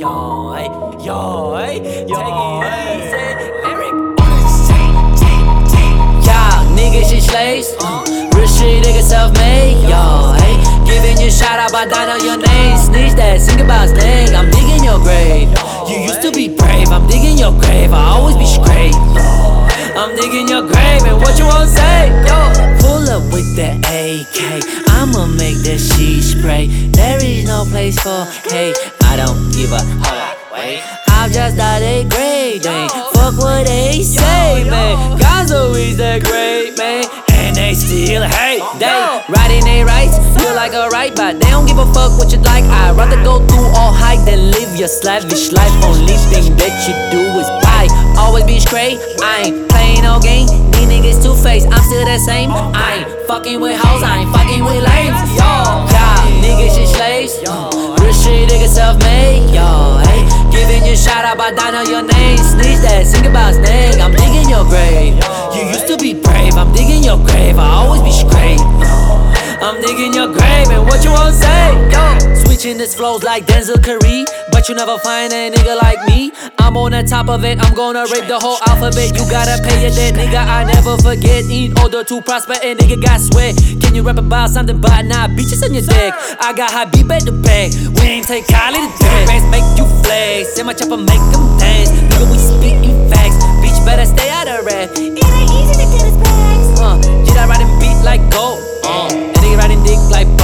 yo, hey, yo, hey, yo, hey, Eric. Y'all niggas is slaves. Real shit, nigga self-made, yo, hey. Giving you shout out by down on your name. Snitch that, sing about sting. I'm digging your grave. You used to be brave, I'm digging your grave. I always be straight. I'm digging your grave, and what you wanna say? Yo, pull up with the AK. I'ma make that shit spray. There is no place for hate. I don't give a wait. I've just died a great day. Fuck what they say, man. Gonzo is the great man, and they still hate. They riding their rights, feel like a right, but they don't give a fuck what you like. I'd rather go through all hype than live your slavish life. Only thing that you do is buy. Always be straight, I ain't playing no game. These niggas two-faced, I'm still the same. I ain't fucking with hoes, I ain't fucking with lames. Yo, y'all niggas is slaves. Real shit, niggas self-made. Yo, hey, giving you shout out by down on your name. Snitch that, sing about snake. I'm digging your grave. You used to be brave, I'm digging your grave. I always be straight. I'm digging your grave, and what you wanna say? Yo, switching this flows like Denzel Curry, but you never find a nigga like me. I'm on the top of it, I'm gonna rape the whole alphabet. You gotta pay your debt, nigga, I never forget. In order to prosper, and nigga got sweat. Can you rap about something but not beaches on your dick? I got high beat at the bag. We ain't take Kylie to death. Bands make you flex, and my chopper make them dance. Nigga, we spitting facts. Bitch, better stay out of rap. It ain't easy to get his bags. Did I ride and beat like gold? And they riding dick like